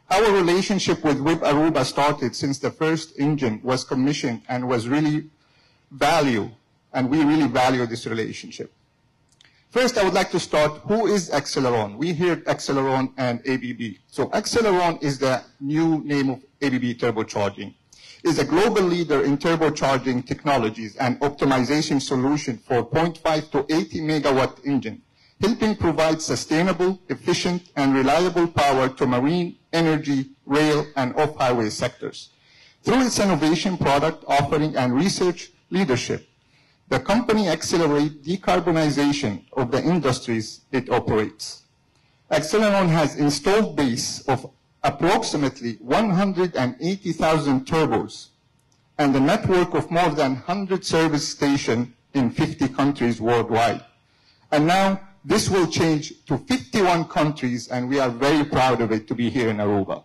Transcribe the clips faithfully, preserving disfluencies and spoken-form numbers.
Our relationship with Web Aruba started since the first engine was commissioned and was really value, and we really value this relationship. First, I would like to start, who is Accelleron? We heard Accelleron and A B B. So Accelleron is the new name of A B B Turbocharging. It's a global leader in turbocharging technologies and optimization solution for zero point five to eighty megawatt engine, helping provide sustainable, efficient, and reliable power to marine, energy, rail, and off-highway sectors. Through its innovation, product offering, and research leadership, the company accelerates decarbonization of the industries it operates. Accelleron has installed base of approximately one hundred eighty thousand turbos and a network of more than one hundred service stations in fifty countries worldwide. And now this will change to fifty-one countries, and we are very proud of it to be here in Aruba.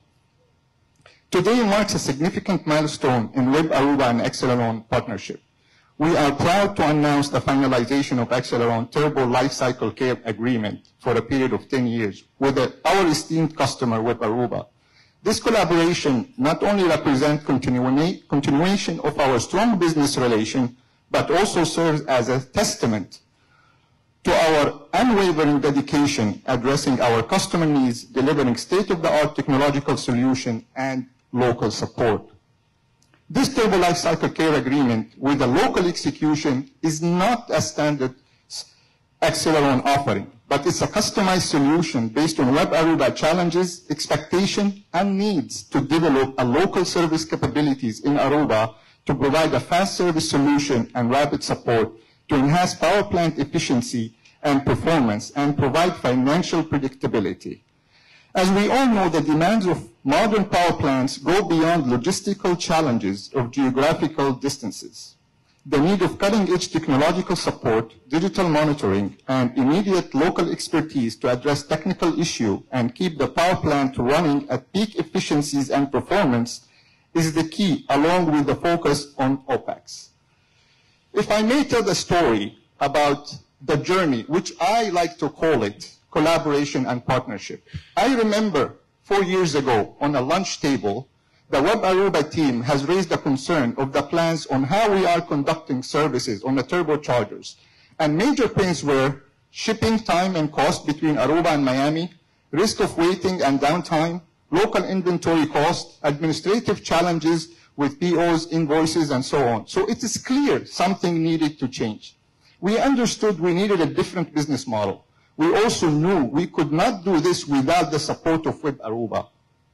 Today marks a significant milestone in Web Aruba and Accelleron partnership. We are proud to announce the finalization of Accelleron Turbo Lifecycle Care Agreement for a period of ten years with our esteemed customer, Web Aruba. This collaboration not only represents continua- continuation of our strong business relation, but also serves as a testament to our unwavering dedication addressing our customer needs, delivering state-of-the-art technological solution, and local support. This Turbo Lifecycle Care Agreement with a local execution is not a standard Accelleron offering, but it's a customized solution based on Web Aruba challenges, expectations, and needs to develop a local service capabilities in Aruba to provide a fast service solution and rapid support to enhance power plant efficiency and performance and provide financial predictability. As we all know, the demands of modern power plants go beyond logistical challenges of geographical distances. The need of cutting-edge technological support, digital monitoring, and immediate local expertise to address technical issues and keep the power plant running at peak efficiencies and performance is the key, along with the focus on OPEX. If I may tell the story about the journey, which I like to call it, collaboration and partnership. I remember four years ago on a lunch table, the Web Aruba team has raised the concern of the plans on how we are conducting services on the turbochargers. And major pains were shipping time and cost between Aruba and Miami, risk of waiting and downtime, local inventory cost, administrative challenges with P Os, invoices, and so on. So it is clear something needed to change. We understood we needed a different business model. We also knew we could not do this without the support of Web Aruba.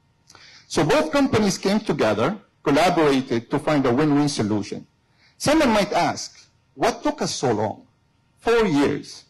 So both companies came together, collaborated to find a win-win solution. Someone might ask, what took us so long? Four years.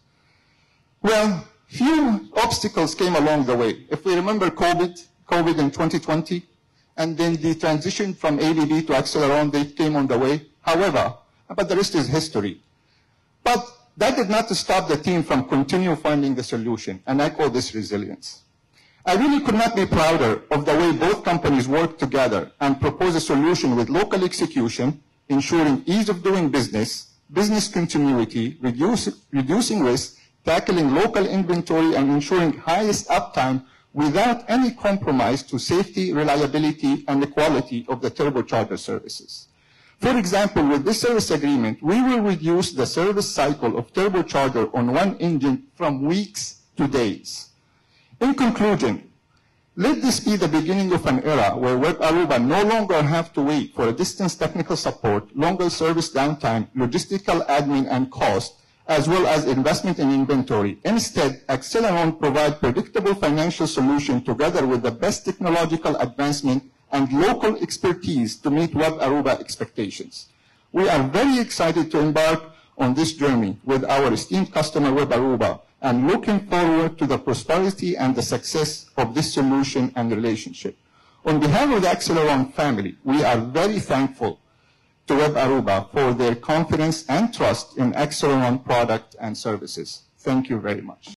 Well, few obstacles came along the way. If we remember COVID, COVID in twenty twenty, and then the transition from A B B to Accelleron, they came on the way. However, but the rest is history. But that did not stop the team from continue finding the solution, and I call this resilience. I really could not be prouder of the way both companies worked together and proposed a solution with local execution, ensuring ease of doing business, business continuity, reduce, reducing risk, tackling local inventory, and ensuring highest uptime without any compromise to safety, reliability, and the quality of the turbocharger services. For example, with this service agreement, we will reduce the service cycle of turbocharger on one engine from weeks to days. In conclusion, let this be the beginning of an era where Web Aruba no longer have to wait for a distance technical support, longer service downtime, logistical admin and cost, as well as investment in inventory. Instead, Accelleron provide predictable financial solution together with the best technological advancement and local expertise to meet Web Aruba expectations. We are very excited to embark on this journey with our esteemed customer Web Aruba and looking forward to the prosperity and the success of this solution and relationship. On behalf of the Accelleron family, we are very thankful to Web Aruba for their confidence and trust in Accelleron product and services. Thank you very much.